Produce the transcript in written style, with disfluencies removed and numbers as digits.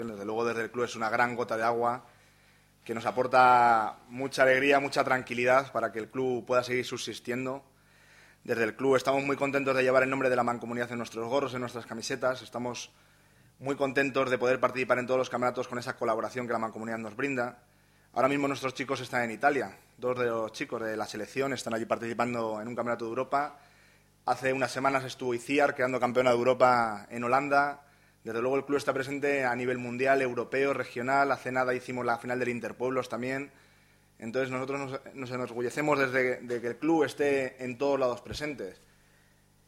Desde luego, desde el club es una gran gota de agua que nos aporta mucha alegría, mucha tranquilidad para que el club pueda seguir subsistiendo. Desde el club estamos muy contentos de llevar el nombre de la Mancomunidad en nuestros gorros, en nuestras camisetas. Estamos muy contentos de poder participar en todos los campeonatos con esa colaboración que la Mancomunidad nos brinda. Ahora mismo nuestros chicos están en Italia. 2 de los chicos de la selección están allí participando en un campeonato de Europa. Hace unas semanas estuvo Iciar quedando campeona de Europa en Holanda. Desde luego el club está presente a nivel mundial, europeo, regional. Hace nada hicimos la final del Interpueblos también. Entonces nosotros nos enorgullecemos de que el club esté en todos lados presentes.